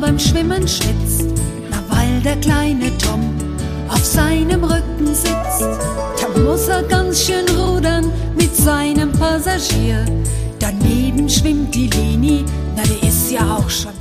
beim Schwimmen schwitzt, na weil der kleine Tom auf seinem Rücken sitzt. Da muss er ganz schön rudern mit seinem Passagier. Daneben schwimmt die Leni, na die ist ja auch schon